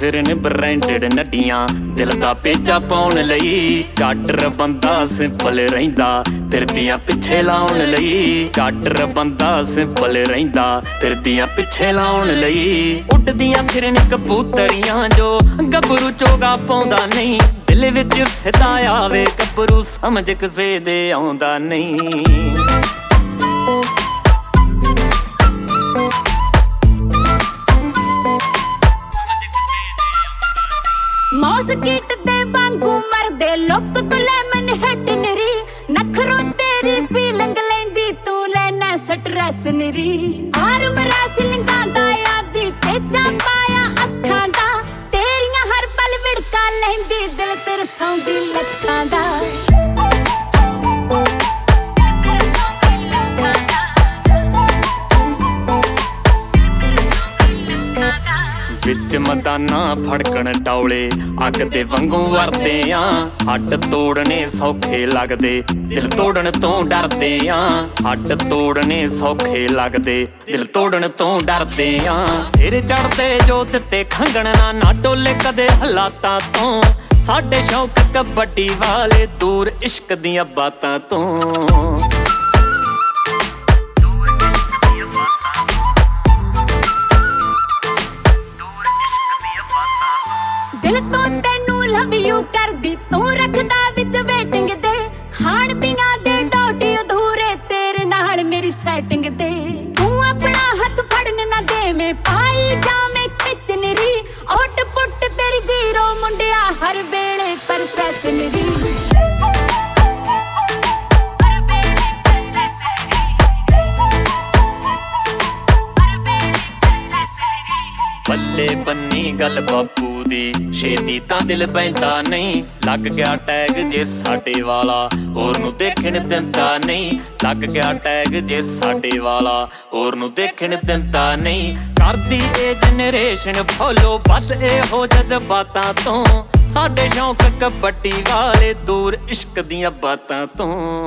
ਫਿਰਨ ਬ੍ਰਾਂਡਡ ਨੱਟੀਆਂ ਦਿਲ ਦਾ ਪੇਚਾ ਪਾਉਣ ਲਈ। ਕਾਟਰ ਬੰਦਾ ਸਿੰਪਲ ਰਹਿੰਦਾ ਫਿਰਦੀਆਂ ਪਿੱਛੇ ਲਾਉਣ ਲਈ। ਕਾਟਰ ਬੰਦਾ ਸਿੰਪਲ ਰਹਿੰਦਾ ਫਿਰਦੀਆਂ ਪਿੱਛੇ ਲਾਉਣ ਲਈ। ਉੱਡਦੀਆਂ ਫਿਰਨ ਕਬੂਤਰੀਆਂ ਜੋ ਗੱਭਰੂ ਚੋਗਾ ਪਾਉਂਦਾ ਨਹੀਂ। ਦਿਲ ਵਿੱਚ ਸਿੱਧਾ ਆਵੇ ਗੱਭਰੂ ਸਮਝ ਕਿਸੇ ਦੇ ਆਉਂਦਾ ਨਹੀਂ। ਮੌਸਕੀਟ ਦੇ ਵਾਂਗੂ ਮਰਦੇ ਲੋਕ ਤੂੰ ਲੈ ਮਨ ਹਟ ਨਰੀ। ਨਖਰੋ ਤੇਰੀ ਫੀਲਿੰਗ ਲੈਂਦੀ ਤੂੰ ਲੈਣਾ ਸਟ੍ਰੈਸ ਨਰੀ। ਹਾਰ ਮਰਾ ਸਿਲੰਗਾਂ ਦਾ ਆਦੀ ਪੇਚਾ ਪਾਇਆ ਅੱਖਾਂ ਦਾ। ਤੇਰੀਆਂ ਹਰ ਪਲ ਵਿੜਕਾ ਲੈਂਦੀ ਦਿਲ ਤਰਸਾਉਂਦੀ ਲੱਖਾਂ ਦਾ। ਵਿੱਚ ਮਦਾਨਾ ਫੜਕਣ ਡੌਲੇ ਅੱਗ ਦੇ ਵਾਂਗੂ ਵਰਦੇ ਆ। ਹੱਡ ਤੋੜਨੇ ਸੌਖੇ ਲੱਗਦੇ ਦਿਲ ਤੋੜਨ ਤੋਂ ਡਰਦੇ ਆ। ਹੱਡ ਤੋੜਨੇ ਸੌਖੇ ਲੱਗਦੇ ਦਿਲ ਤੋੜਨ ਤੋਂ ਡਰਦੇ ਆ। ਸਿਰ ਚੜਦੇ ਜੋ ਦਿੱਤੇ ਖੰਗਣਾ ਨਾ ਡੋਲੇ ਕਦੇ ਹਾਲਾਤਾਂ ਤੋਂ। ਸਾਡੇ ਸ਼ੌਕ ਕਬੱਡੀ ਵਾਲੇ ਦੂਰ ਇਸ਼ਕ ਦੀਆਂ ਬਾਤਾਂ ਤੋਂ। ਦਿਲ ਤੋਂ ਤੈਨੂੰ ਲਵ ਯੂ ਕਰਦੀ ਤੂੰ ਰੱਖਦਾ ਵਿੱਚ ਵੇਟਿੰਗ ਦੇ। ਖਾਣ ਦੀਆਂ ਦੇ ਡੋਟੀ ਅਧੂਰੇ ਤੇਰੇ ਨਾਲ ਮੇਰੀ ਸੈਟਿੰਗ ਦੇ। ਤੂੰ ਆਪਣਾ ਹੱਥ ਫੜਨ ਨਾ ਦੇਵੇਂ ਪਾਈ ਜਾਵੇਂ ਖਿੱਚ ਨਰੀ। ਓਟ ਪੁੱਟ ਤੇਰੀ ਜ਼ੀਰੋ ਮੁੰਡਿਆ ਹਰ ਵੇਲੇ ਪ੍ਰੋਸੈਸ ਨਰੀ। ਬੱਲੇ ਬੰਨੀ ਗੱਲ ਬਾਪੂ ਦੀ ਛੇਤੀ ਤਾਂ ਦਿਲ ਬਹਿੰਦਾ ਨਹੀਂ। ਲੱਗ ਗਿਆ ਟੈਗ ਜੇ ਸਾਡੇ ਵਾਲਾ ਹੋਰ ਨੂੰ ਦੇਖਣ ਦਿੰਦਾ ਨਹੀਂ। ਲੱਗ ਗਿਆ ਟੈਗ ਜੇ ਸਾਡੇ ਵਾਲਾ ਹੋਰ ਨੂੰ ਦੇਖਣ ਦਿੰਦਾ ਨਹੀਂ। ਕਰਦੀ ਇਹ ਜਨਰੇਸ਼ਨ ਫੋਲੋ ਬਸ ਇਹੋ ਜਜ਼ਬਾਤਾਂ ਤੋਂ। ਸਾਡੇ ਸ਼ੌਕ ਕਬੱਡੀ ਵਾਲੇ ਦੂਰ ਇਸ਼ਕ ਦੀਆਂ ਬਾਤਾਂ ਤੋਂ।